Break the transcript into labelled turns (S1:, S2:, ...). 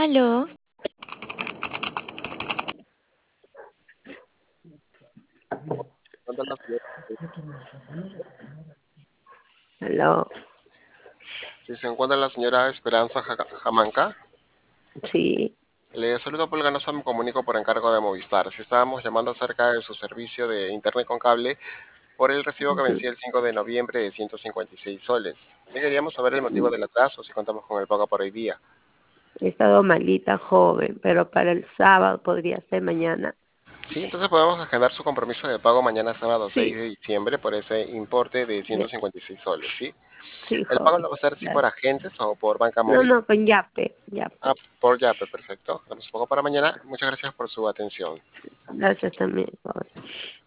S1: Aló,
S2: ¿Cuándo la señora-
S3: Aló,
S2: Si se encuentra la señora Esperanza Jamanca,
S3: sí,
S2: le saludo por Ganosa, me comunico por encargo de Movistar. Si estábamos llamando acerca de su servicio de internet con cable por el recibo que
S3: ujú.
S2: vencía el 5 de noviembre de 156 soles. Le queríamos saber el motivo del atraso, si contamos con el pago por hoy día.
S3: He estado malita, joven, pero para el sábado podría ser mañana.
S2: Sí, entonces podemos agendar su compromiso de pago mañana sábado 6
S3: Sí,
S2: de diciembre por ese importe de
S3: ya,
S2: 156 soles, ¿sí?
S3: sí,
S2: ¿El pago lo
S3: joven.
S2: va a hacer sí por
S3: Gracias.
S2: agentes o por banca
S3: No,
S2: móvil?
S3: no, con Yape,
S2: Ah,
S3: Yape.
S2: por Yape, perfecto. Damos un poco para mañana. Muchas gracias por su atención.
S3: Gracias también, joven.